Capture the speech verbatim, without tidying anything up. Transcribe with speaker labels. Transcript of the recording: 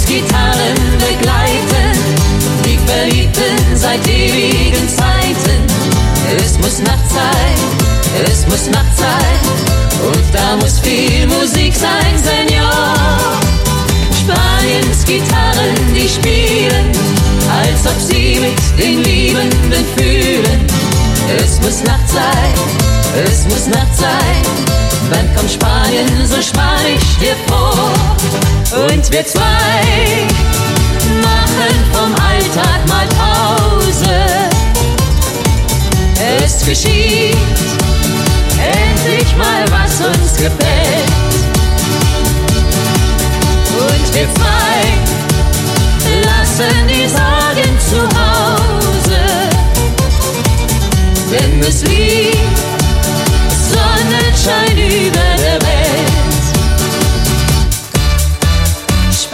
Speaker 1: Gitarren begleiten die Verliebten seit ewigen Zeiten. Es muss Nacht sein, es muss Nacht sein und da muss viel Musik sein, Senor. Spaniens Gitarren, die spielen, als ob sie mit den Liebenden fühlen. Es muss Nacht sein, es muss Nacht sein, wann kommt Spanien so spanisch dir vor? Und wir zwei machen vom Alltag mal Pause. Es geschieht endlich mal, was uns gefällt. Und wir zwei